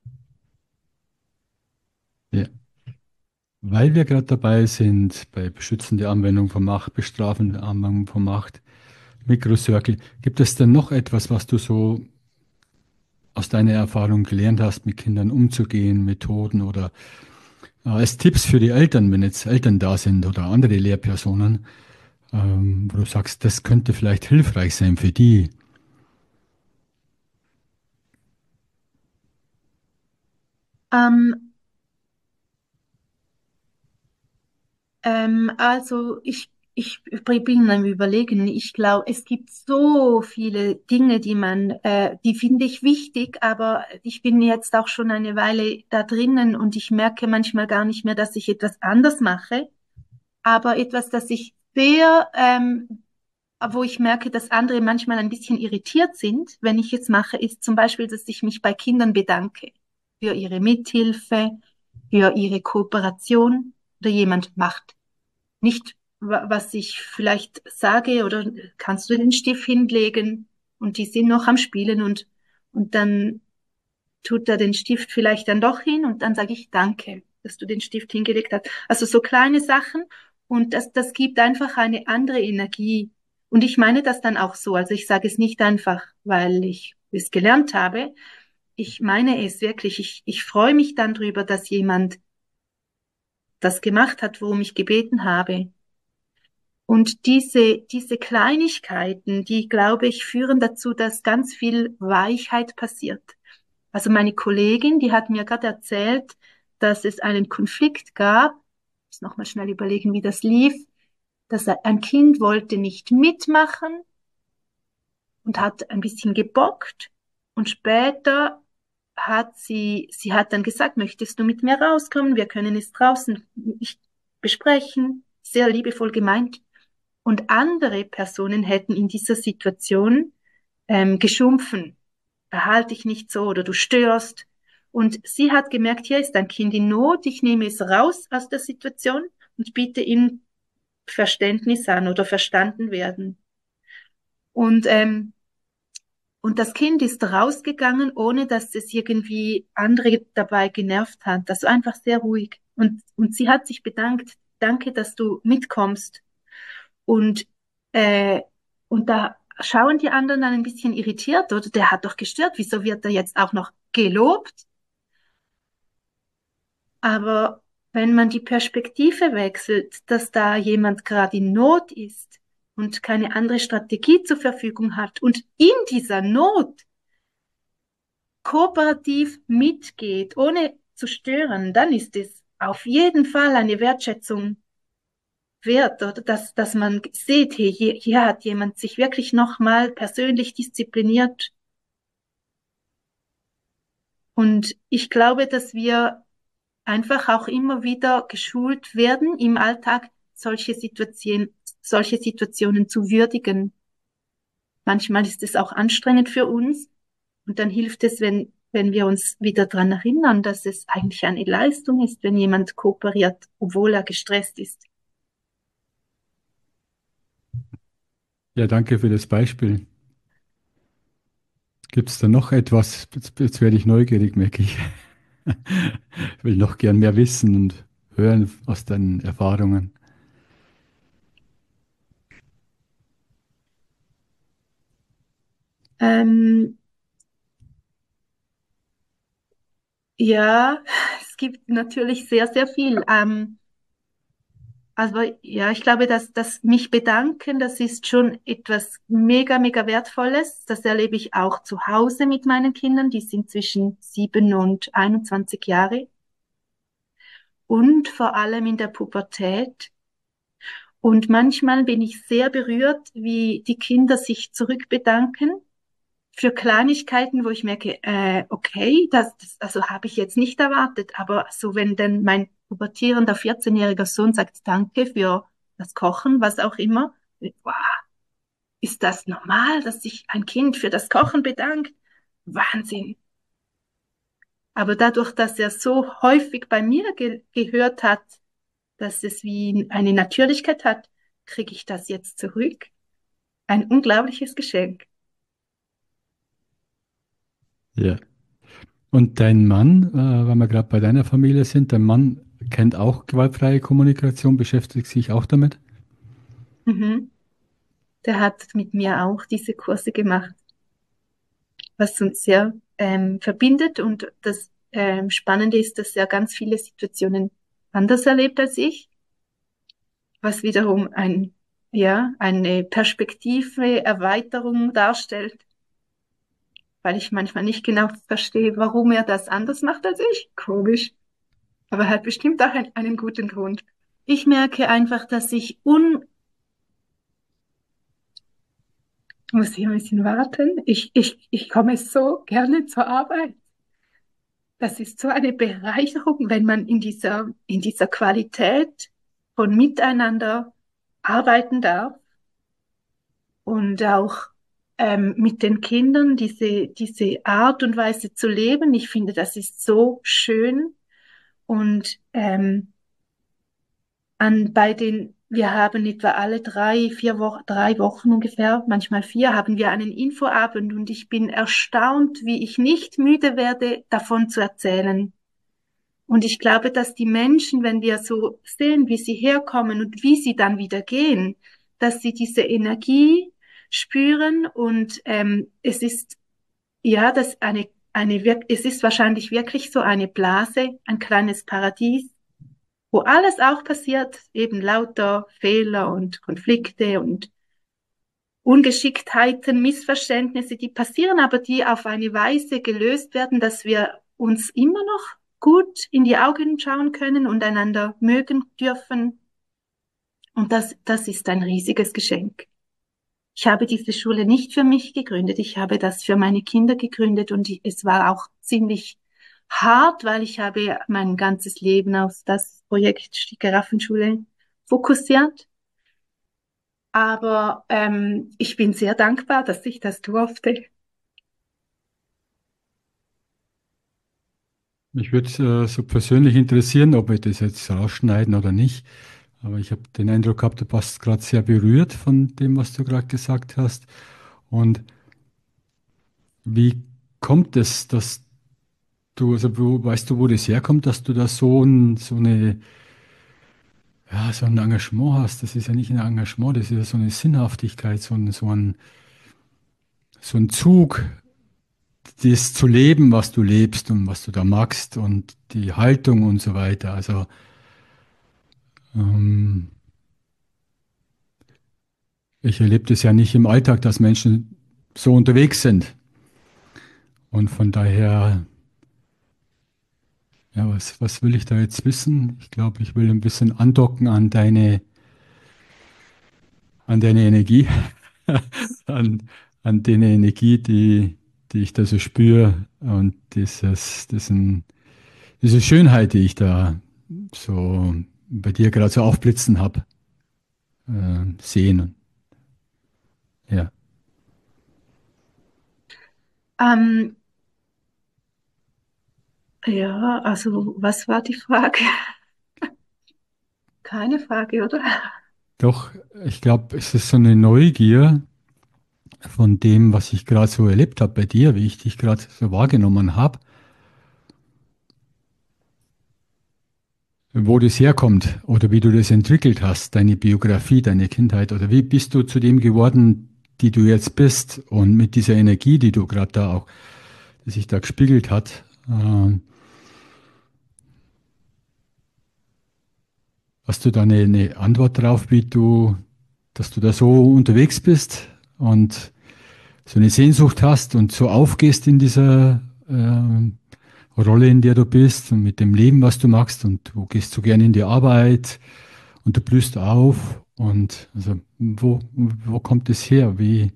Ja. Weil wir gerade dabei sind, bei beschützende Anwendung von Macht, bestrafende Anwendung von Macht, Mikrocircle, gibt es denn noch etwas, was du so aus deiner Erfahrung gelernt hast, mit Kindern umzugehen, Methoden oder als Tipps für die Eltern, wenn jetzt Eltern da sind oder andere Lehrpersonen, wo du sagst, das könnte vielleicht hilfreich sein für die? Ähm, also ich bin am Überlegen. Ich glaube, es gibt so viele Dinge, die finde ich wichtig, aber ich bin jetzt auch schon eine Weile da drinnen und ich merke manchmal gar nicht mehr, dass ich etwas anders mache, aber etwas, das ich sehr, wo ich merke, dass andere manchmal ein bisschen irritiert sind, wenn ich es mache, ist zum Beispiel, dass ich mich bei Kindern bedanke für ihre Mithilfe, für ihre Kooperation oder jemand macht nicht, was ich vielleicht sage oder kannst du den Stift hinlegen und die sind noch am Spielen und dann tut er den Stift vielleicht dann doch hin und dann sage ich danke, dass du den Stift hingelegt hast. Also so kleine Sachen und das gibt einfach eine andere Energie. Und ich meine das dann auch so. Also ich sage es nicht einfach, weil ich es gelernt habe. Ich meine es wirklich. Ich freue mich dann drüber, dass jemand das gemacht hat, worum ich gebeten habe. Und diese Kleinigkeiten, die, glaube ich, führen dazu, dass ganz viel Weichheit passiert. Also meine Kollegin, die hat mir gerade erzählt, dass es einen Konflikt gab. Ich muss nochmal schnell überlegen, wie das lief. Dass ein Kind wollte nicht mitmachen und hat ein bisschen gebockt. Und später sie hat dann gesagt, möchtest du mit mir rauskommen? Wir können es draußen nicht besprechen. Sehr liebevoll gemeint. Und andere Personen hätten in dieser Situation geschumpfen. Verhalte dich nicht so oder du störst. Und sie hat gemerkt, hier ist ein Kind in Not, ich nehme es raus aus der Situation und biete ihm Verständnis an oder verstanden werden. Und, ähm, und das Kind ist rausgegangen, ohne dass es irgendwie andere dabei genervt hat. Also einfach sehr ruhig. Und sie hat sich bedankt, danke, dass du mitkommst. Und, äh, und da schauen die anderen dann ein bisschen irritiert, oder der hat doch gestört, wieso wird er jetzt auch noch gelobt? Aber wenn man die Perspektive wechselt, dass da jemand gerade in Not ist und keine andere Strategie zur Verfügung hat und in dieser Not kooperativ mitgeht, ohne zu stören, dann ist es auf jeden Fall eine Wertschätzung wert, oder dass man sieht, hey, hier hat jemand sich wirklich nochmal persönlich diszipliniert. Und ich glaube, dass wir einfach auch immer wieder geschult werden, im Alltag solche Situationen zu würdigen. Manchmal ist es auch anstrengend für uns und dann hilft es, wenn wir uns wieder daran erinnern, dass es eigentlich eine Leistung ist, wenn jemand kooperiert, obwohl er gestresst ist. Ja, danke für das Beispiel. Gibt es da noch etwas? Jetzt werde ich neugierig, merke ich. Ich will noch gern mehr wissen und hören aus deinen Erfahrungen. Ähm, ja, es gibt natürlich sehr, sehr viel. Also ja, ich glaube, dass das mich bedanken, das ist schon etwas mega, mega Wertvolles. Das erlebe ich auch zu Hause mit meinen Kindern. Die sind zwischen 7 und 21 Jahre und vor allem in der Pubertät. Und manchmal bin ich sehr berührt, wie die Kinder sich zurückbedanken für Kleinigkeiten, wo ich merke, okay, also habe ich jetzt nicht erwartet, aber so wenn denn mein pubertierender 14-jähriger Sohn sagt, danke für das Kochen, was auch immer, wow, ist das normal, dass sich ein Kind für das Kochen bedankt? Wahnsinn. Aber dadurch, dass er so häufig bei mir gehört hat, dass es wie eine Natürlichkeit hat, kriege ich das jetzt zurück. Ein unglaubliches Geschenk. Ja. Und dein Mann, weil wir gerade bei deiner Familie sind, dein Mann kennt auch gewaltfreie Kommunikation, beschäftigt sich auch damit? Mhm. Der hat mit mir auch diese Kurse gemacht, was uns sehr verbindet. Und das Spannende ist, dass er ganz viele Situationen anders erlebt als ich, was wiederum ja, eine Perspektive, Erweiterung darstellt, weil ich manchmal nicht genau verstehe, warum er das anders macht als ich. Komisch. Aber er hat bestimmt auch einen guten Grund. Ich merke einfach, dass muss hier ein bisschen warten. Ich komme so gerne zur Arbeit. Das ist so eine Bereicherung, wenn man in dieser Qualität von Miteinander arbeiten darf und auch mit den Kindern diese Art und Weise zu leben. Ich finde, das ist so schön und wir haben etwa alle 3 Wochen ungefähr, manchmal 4, haben wir einen Infoabend und ich bin erstaunt, wie ich nicht müde werde, davon zu erzählen. Und ich glaube, dass die Menschen, wenn wir so sehen, wie sie herkommen und wie sie dann wieder gehen, dass sie diese Energie spüren und es ist ja, es ist wahrscheinlich wirklich so eine Blase, ein kleines Paradies, wo alles auch passiert, eben lauter Fehler und Konflikte und Ungeschicktheiten, Missverständnisse, die passieren, aber die auf eine Weise gelöst werden, dass wir uns immer noch gut in die Augen schauen können und einander mögen dürfen. Und das ist ein riesiges Geschenk. Ich habe diese Schule nicht für mich gegründet, ich habe das für meine Kinder gegründet und es war auch ziemlich hart, weil ich habe mein ganzes Leben auf das Projekt die Giraffenschule fokussiert. Aber ich bin sehr dankbar, dass ich das durfte. Mich würde so persönlich interessieren, ob wir das jetzt rausschneiden oder nicht. Aber ich habe den Eindruck gehabt, du warst gerade sehr berührt von dem, was du gerade gesagt hast. Und wie kommt es, dass also weißt du, wo das herkommt, dass du da so ein Engagement hast? Das ist ja nicht ein Engagement, das ist ja so eine Sinnhaftigkeit, so ein Zug, das zu leben, was du lebst und was du da magst und die Haltung und so weiter. Also, ähm, ich erlebe das ja nicht im Alltag, dass Menschen so unterwegs sind. Und von daher, ja, was will ich da jetzt wissen? Ich glaube, ich will ein bisschen andocken an deine Energie, an, an deine Energie, die ich da so spüre und diese Schönheit, die ich da so bei dir gerade so aufblitzen habe, sehen. Ja. Ähm, ja, also was war die Frage? Keine Frage, oder? Doch, ich glaube, es ist so eine Neugier von dem, was ich gerade so erlebt habe bei dir, wie ich dich gerade so wahrgenommen habe, wo das herkommt oder wie du das entwickelt hast, deine Biografie, deine Kindheit oder wie bist du zu dem geworden, die du jetzt bist und mit dieser Energie, die du gerade da auch, die sich da gespiegelt hat. Hast du da eine Antwort drauf, dass du da so unterwegs bist und so eine Sehnsucht hast und so aufgehst in dieser Rolle, in der du bist und mit dem Leben, was du machst und du gehst so gerne in die Arbeit und du blühst auf und also wo kommt es her?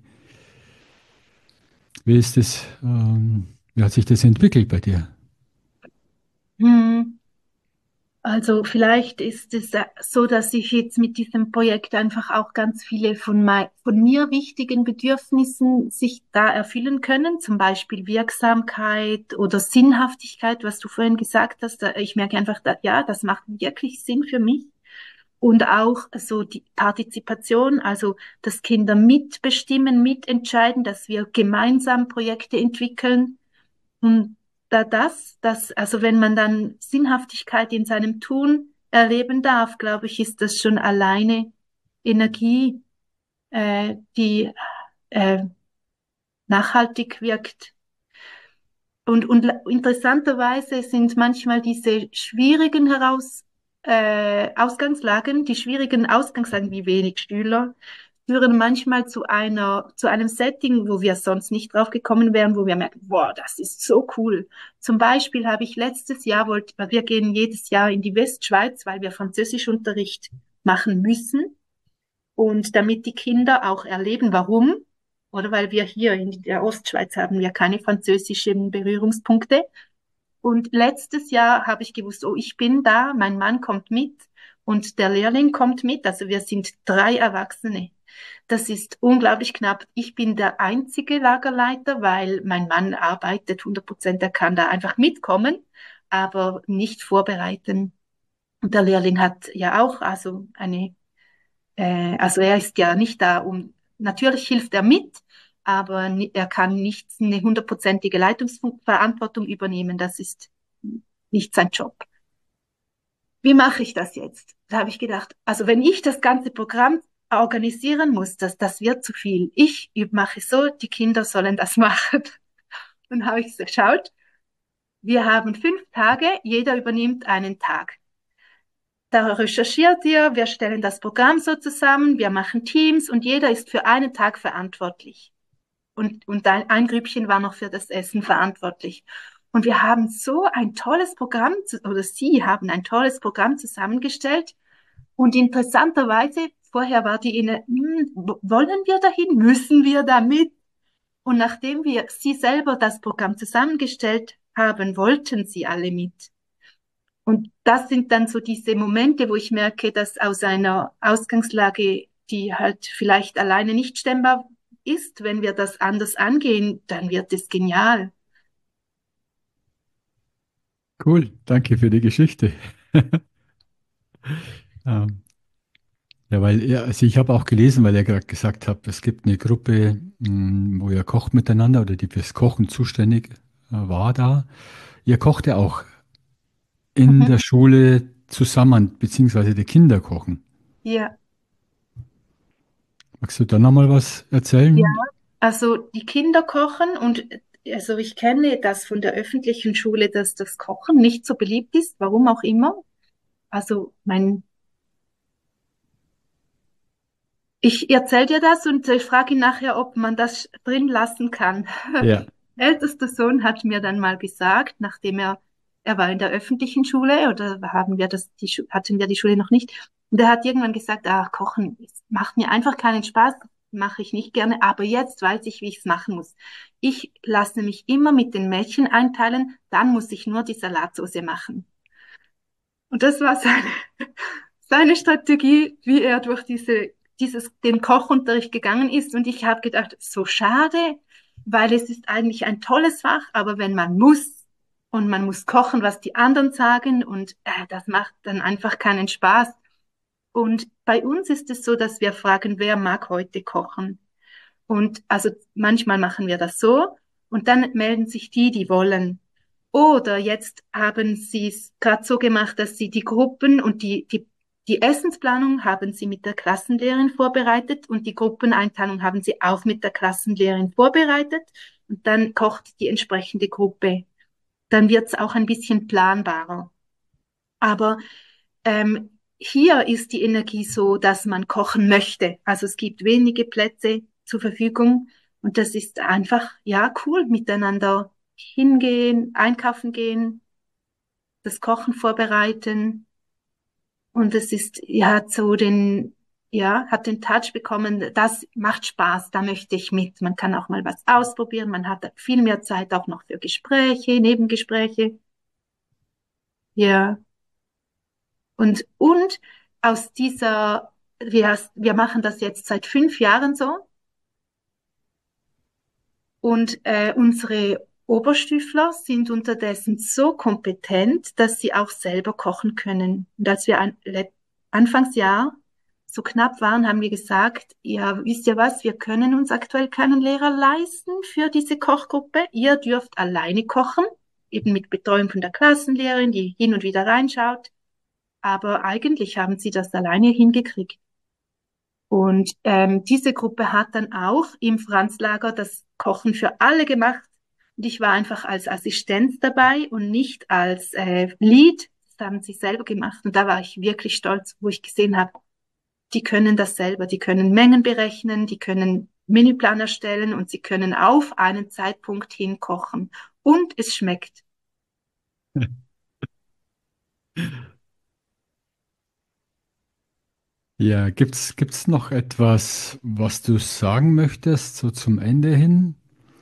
Wie ist das, wie hat sich das entwickelt bei dir? Hm, Also vielleicht ist es so, dass ich jetzt mit diesem Projekt einfach auch ganz viele von mir wichtigen Bedürfnissen sich da erfüllen können, zum Beispiel Wirksamkeit oder Sinnhaftigkeit, was du vorhin gesagt hast. Ich merke einfach, ja, das macht wirklich Sinn für mich. Und auch so die Partizipation, also dass Kinder mitbestimmen, mitentscheiden, dass wir gemeinsam Projekte entwickeln. Und also wenn man dann Sinnhaftigkeit in seinem Tun erleben darf, glaube ich, ist das schon alleine Energie, die äh, nachhaltig wirkt. Und interessanterweise sind manchmal diese schwierigen Ausgangslagen, die schwierigen Ausgangslagen wie wenig Schüler, führen manchmal zu einem Setting, wo wir sonst nicht drauf gekommen wären, wo wir merken, boah, das ist so cool. Zum Beispiel habe ich letztes Jahr weil wir gehen jedes Jahr in die Westschweiz, weil wir Französischunterricht machen müssen. Und damit die Kinder auch erleben, warum, oder weil wir hier in der Ostschweiz haben wir keine französischen Berührungspunkte. Und letztes Jahr habe ich gewusst, oh, ich bin da, mein Mann kommt mit und der Lehrling kommt mit. Also wir sind 3 Erwachsene. Das ist unglaublich knapp. Ich bin der einzige Lagerleiter, weil mein Mann arbeitet 100%, er kann da einfach mitkommen, aber nicht vorbereiten. Und der Lehrling hat ja auch also er ist ja nicht da, natürlich hilft er mit, aber er kann nicht eine 100%ige Leitungsverantwortung übernehmen. Das ist nicht sein Job. Wie mache ich das jetzt? Da habe ich gedacht, also wenn ich das ganze Programm organisieren muss, das wird zu viel. Ich mache es so, die Kinder sollen das machen. Dann habe ich geschaut, wir haben 5 Tage, jeder übernimmt einen Tag. Da recherchiert ihr, wir stellen das Programm so zusammen, wir machen Teams und jeder ist für einen Tag verantwortlich. Und ein Grüppchen war noch für das Essen verantwortlich. Und wir haben so ein tolles Programm, oder Sie haben ein tolles Programm zusammengestellt. Und interessanterweise, vorher war die inne, wollen wir dahin? Müssen wir damit? Und nachdem Sie selber das Programm zusammengestellt haben, wollten sie alle mit. Und das sind dann so diese Momente, wo ich merke, dass aus einer Ausgangslage, die halt vielleicht alleine nicht stemmbar ist, wenn wir das anders angehen, dann wird es genial. Cool, danke für die Geschichte. Ähm, ja, also ich habe auch gelesen, weil ihr gerade gesagt habt, es gibt eine Gruppe, wo ihr kocht miteinander oder die fürs Kochen zuständig war da. Ihr kocht ja auch in Mhm. der Schule zusammen, beziehungsweise die Kinder kochen. Ja, Magst du da nochmal was ja. erzählen? Also die Kinder kochen und also ich kenne das von der öffentlichen Schule, dass das Kochen nicht so beliebt ist, warum auch immer. Also ich erzähle dir das und ich frage ihn nachher, ob man das drin lassen kann. Ja. Ältester Sohn hat mir dann mal gesagt, er war in der öffentlichen Schule oder hatten wir die Schule noch nicht. Und er hat irgendwann gesagt, Kochen macht mir einfach keinen Spaß, mache ich nicht gerne, aber jetzt weiß ich, wie ich es machen muss. Ich lasse mich immer mit den Mädchen einteilen, dann muss ich nur die Salatsauce machen. Und das war seine Strategie, wie er durch den Kochunterricht gegangen ist. Und ich habe gedacht, so schade, weil es ist eigentlich ein tolles Fach, aber wenn man muss und man muss kochen, was die anderen sagen und das macht dann einfach keinen Spaß. Und bei uns ist es so, dass wir fragen, wer mag heute kochen? Und also manchmal machen wir das so und dann melden sich die wollen. Oder jetzt haben sie es gerade so gemacht, dass sie die Gruppen und die Essensplanung haben sie mit der Klassenlehrerin vorbereitet und die Gruppeneinteilung haben sie auch mit der Klassenlehrerin vorbereitet. Und dann kocht die entsprechende Gruppe. Dann wird es auch ein bisschen planbarer. Aber hier ist die Energie so, dass man kochen möchte. Also es gibt wenige Plätze zur Verfügung und das ist einfach, ja, cool, miteinander hingehen, einkaufen gehen, das Kochen vorbereiten und es ist, hat den Touch bekommen, das macht Spaß, da möchte ich mit. Man kann auch mal was ausprobieren, man hat viel mehr Zeit auch noch für Gespräche, Nebengespräche. Ja, Und aus dieser, wir machen das jetzt seit 5 Jahren so. Und unsere Oberstüfler sind unterdessen so kompetent, dass sie auch selber kochen können. Und als wir Anfangsjahr so knapp waren, haben wir gesagt, ja, wisst ihr was, wir können uns aktuell keinen Lehrer leisten für diese Kochgruppe. Ihr dürft alleine kochen, eben mit Betreuung von der Klassenlehrerin, die hin und wieder reinschaut. Aber eigentlich haben sie das alleine hingekriegt. Und diese Gruppe hat dann auch im Franzlager das Kochen für alle gemacht. Und ich war einfach als Assistenz dabei und nicht als Lead. Das haben sie selber gemacht. Und da war ich wirklich stolz, wo ich gesehen habe, die können das selber. Die können Mengen berechnen, die können Menüplan erstellen und sie können auf einen Zeitpunkt hin kochen. Und es schmeckt. Ja, gibt's noch etwas, was du sagen möchtest, so zum Ende hin?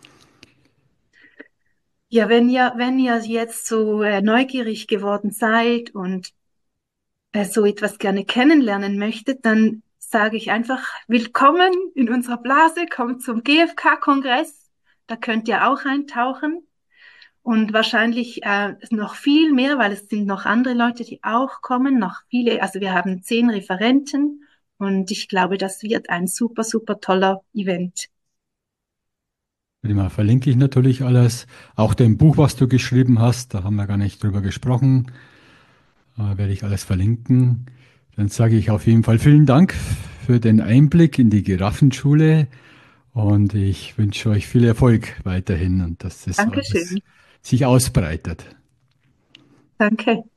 Ja, wenn ihr jetzt so neugierig geworden seid und so etwas gerne kennenlernen möchtet, dann sage ich einfach, willkommen in unserer Blase, kommt zum GfK-Kongress, da könnt ihr auch eintauchen und wahrscheinlich noch viel mehr, weil es sind noch andere Leute, die auch kommen, noch viele, also wir haben 10 Referenten und ich glaube, das wird ein super, super toller Event. Prima, verlinke ich natürlich alles. Auch dein Buch, was du geschrieben hast, da haben wir gar nicht drüber gesprochen, werde ich alles verlinken. Dann sage ich auf jeden Fall vielen Dank für den Einblick in die Giraffenschule und ich wünsche euch viel Erfolg weiterhin und dass das alles Dankeschön. sich ausbreitet. Danke.